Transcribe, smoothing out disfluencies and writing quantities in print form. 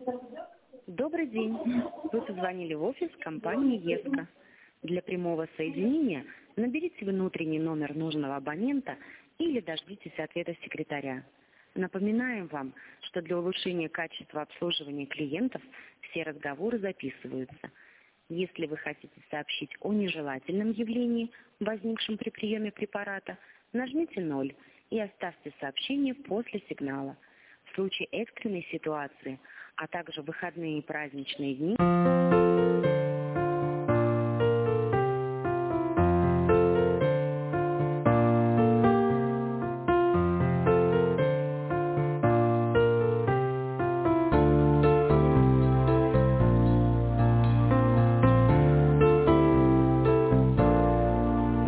Добрый день. Вы позвонили в офис компании ЕСКО. Для прямого соединения наберите внутренний номер нужного абонента или дождитесь ответа секретаря. Напоминаем вам, что для улучшения качества обслуживания клиентов все разговоры записываются. Если вы хотите сообщить о нежелательном явлении, возникшем при приеме препарата, нажмите 0 и оставьте сообщение после сигнала. В случае экстренной ситуации, а также выходные и праздничные дни...